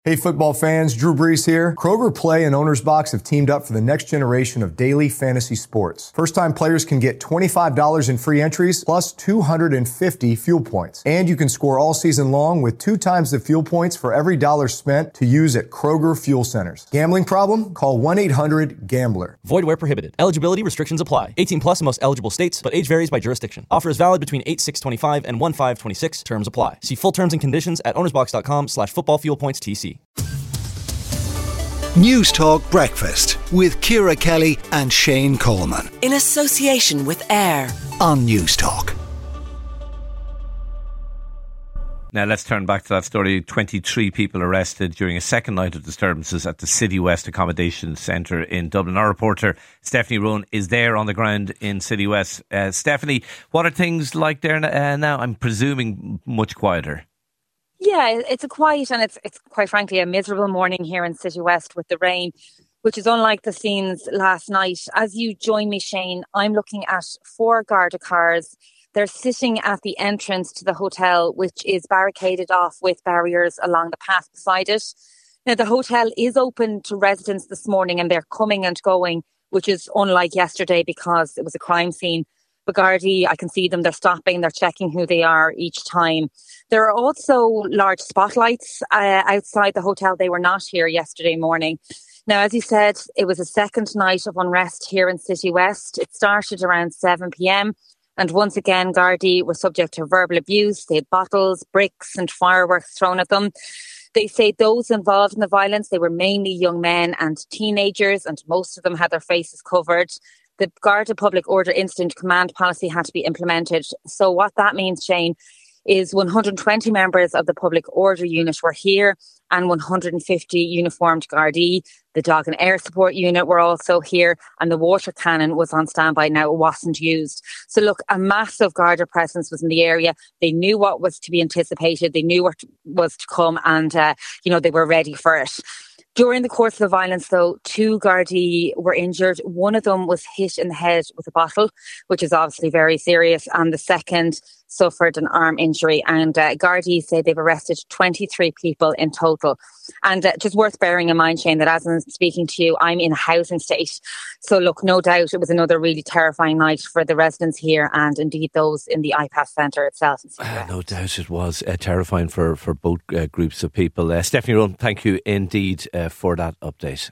Hey football fans, Drew Brees here. Kroger Play and Owner's Box have teamed up for the next generation of daily fantasy sports. First-time players can get $25 in free entries plus 250 fuel points. And you can score all season long with 2 times the fuel points for every dollar spent to use at Kroger Fuel Centers. Gambling problem? Call 1-800-GAMBLER. Void where prohibited. Eligibility restrictions apply. 18 plus in most eligible states, but age varies by jurisdiction. Offer is valid between 8/6/25 and 1/5/26. Terms apply. See full terms and conditions at ownersbox.com/footballfuelpointstc. News Talk Breakfast with Ciara Kelly and Shane Coleman. In association with AIR on News Talk. Now let's turn back to that story. 23 people arrested during a second night of disturbances at the City West Accommodation Centre in Dublin. Our reporter Stephanie Rowan is there on the ground in City West. Stephanie, what are things like there now? I'm presuming much quieter. Yeah, it's a quiet and it's quite frankly a miserable morning here in City West with the rain, which is unlike the scenes last night. As you join me, Shane, I'm looking at 4 Garda cars. They're sitting at the entrance to the hotel, which is barricaded off with barriers along the path beside it. Now, the hotel is open to residents this morning and they're coming and going, which is unlike yesterday because it was a crime scene. But Gardaí, I can see them, they're stopping, they're checking who they are each time. There are also large spotlights outside the hotel. They were not here yesterday morning. Now, as you said, it was a second night of unrest here in City West. It started around 7 p.m. And once again, Gardaí were subject to verbal abuse. They had bottles, bricks and fireworks thrown at them. They say those involved in the violence, they were mainly young men and teenagers, and most of them had their faces covered. The Garda Public Order Incident Command Policy had to be implemented. So what that means, Shane, is 120 members of the Public Order Unit were here and 150 uniformed Gardaí. The Dog and Air Support Unit were also here and the water cannon was on standby. Now, it wasn't used. So look, a massive Garda presence was in the area. They knew what was to be anticipated. They knew what was to come and, they were ready for it. During the course of the violence, though, 2 Gardaí were injured. One of them was hit in the head with a bottle, which is obviously very serious, and the second suffered an arm injury. And Gardaí say they've arrested 23 people in total. And just worth bearing in mind, Shane, that as I'm speaking to you, I'm in a housing state. So look, no doubt it was another really terrifying night for the residents here and indeed those in the IPAS Centre itself. No doubt it was terrifying for both groups of people. Stephanie Rowan, thank you indeed for that update.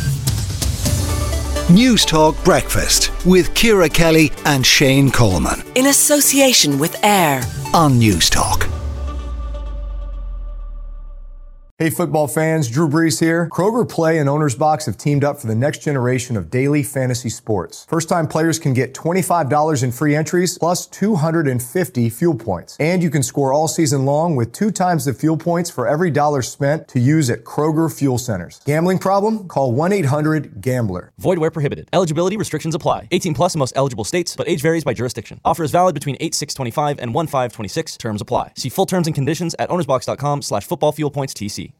News Talk Breakfast with Ciara Kelly and Shane Coleman. In association with AIR on News Talk. Hey football fans, Drew Brees here. Kroger Play and Owner's Box have teamed up for the next generation of daily fantasy sports. First-time players can get $25 in free entries plus 250 fuel points. And you can score all season long with 2 times the fuel points for every dollar spent to use at Kroger Fuel Centers. Gambling problem? Call 1-800-GAMBLER. Void where prohibited. Eligibility restrictions apply. 18 plus in most eligible states, but age varies by jurisdiction. Offer is valid between 8/6/25 and 1/5/26. Terms apply. See full terms and conditions at ownersbox.com/footballfuelpointstc.